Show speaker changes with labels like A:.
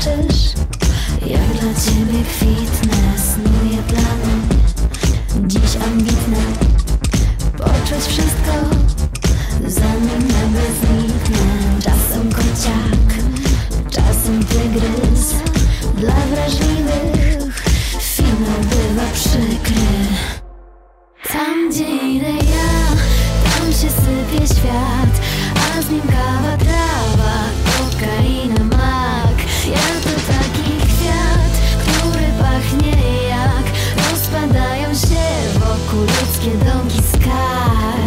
A: zobaczysz, jak dla ciebie kwitnę. Snuję plany, dziś ambitne, poczuć wszystko, zanim nagle zniknę. Czasem kociak, czasem tygrys, dla wrażliwych finał bywa przykry. Tam gdzie idę ja, tam się sypie świat, a z nim kawa